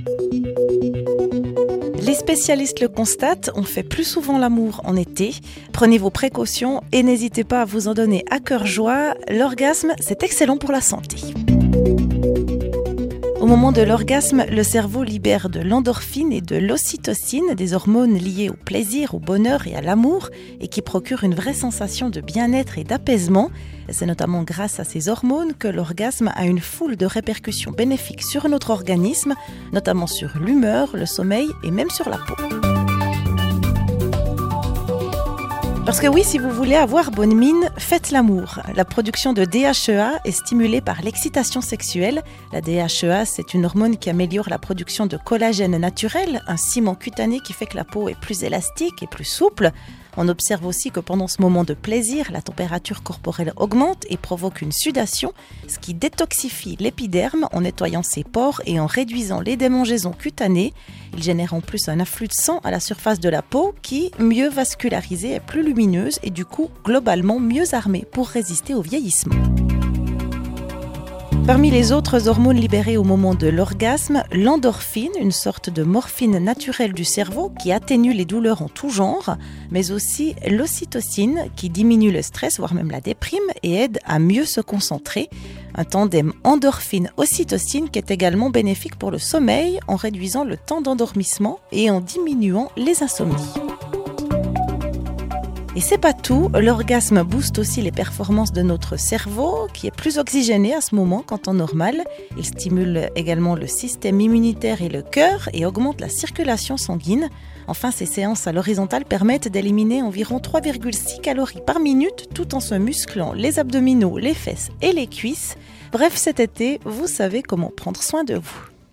Les spécialistes le constatent, on fait plus souvent l'amour en été. Prenez vos précautions et n'hésitez pas à vous en donner à cœur joie. L'orgasme, c'est excellent pour la santé. Au moment de l'orgasme, le cerveau libère de l'endorphine et de l'ocytocine, des hormones liées au plaisir, au bonheur et à l'amour, et qui procurent une vraie sensation de bien-être et d'apaisement. C'est notamment grâce à ces hormones que l'orgasme a une foule de répercussions bénéfiques sur notre organisme, notamment sur l'humeur, le sommeil et même sur la peau. Parce que oui, si vous voulez avoir bonne mine, faites l'amour. La production de DHEA est stimulée par l'excitation sexuelle. La DHEA, c'est une hormone qui améliore la production de collagène naturel, un ciment cutané qui fait que la peau est plus élastique et plus souple. On observe aussi que pendant ce moment de plaisir, la température corporelle augmente et provoque une sudation, ce qui détoxifie l'épiderme en nettoyant ses pores et en réduisant les démangeaisons cutanées. Il génère en plus un afflux de sang à la surface de la peau qui, mieux vascularisée, est plus lumineuse et du coup, globalement mieux armée pour résister au vieillissement. Parmi les autres hormones libérées au moment de l'orgasme, l'endorphine, une sorte de morphine naturelle du cerveau qui atténue les douleurs en tout genre, mais aussi l'ocytocine qui diminue le stress, voire même la déprime, et aide à mieux se concentrer. Un tandem endorphine-ocytocine qui est également bénéfique pour le sommeil en réduisant le temps d'endormissement et en diminuant les insomnies. Et c'est pas tout, l'orgasme booste aussi les performances de notre cerveau qui est plus oxygéné à ce moment qu'en temps normal. Il stimule également le système immunitaire et le cœur et augmente la circulation sanguine. Enfin, ces séances à l'horizontale permettent d'éliminer environ 3,6 calories par minute tout en se musclant les abdominaux, les fesses et les cuisses. Bref, cet été, vous savez comment prendre soin de vous.